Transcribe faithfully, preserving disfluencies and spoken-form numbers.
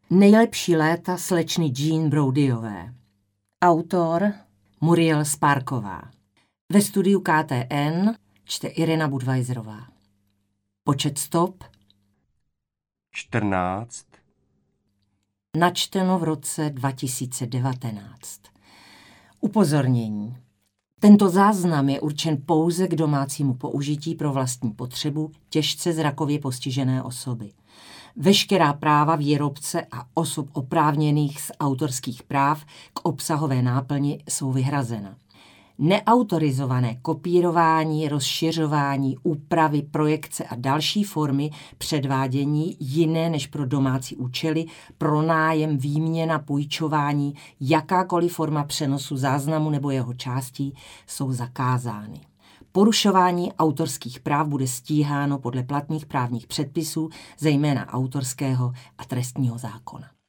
Nejlepší léta slečny Jean Brodieové. Autor Muriel Sparková. Ve studiu K T N čte Irena Budweiserová. Počet stop čtrnáct. Načteno v roce dva tisíce devatenáct. Upozornění. Tento záznam je určen pouze k domácímu použití pro vlastní potřebu těžce zrakově postižené osoby. Veškerá práva výrobce a osob oprávněných z autorských práv k obsahové náplni jsou vyhrazena. Neautorizované kopírování, rozšiřování, úpravy, projekce a další formy předvádění jiné než pro domácí účely, pronájem, výměna, půjčování, jakákoliv forma přenosu záznamu nebo jeho částí jsou zakázány. Porušování autorských práv bude stíháno podle platných právních předpisů, zejména autorského a trestního zákona.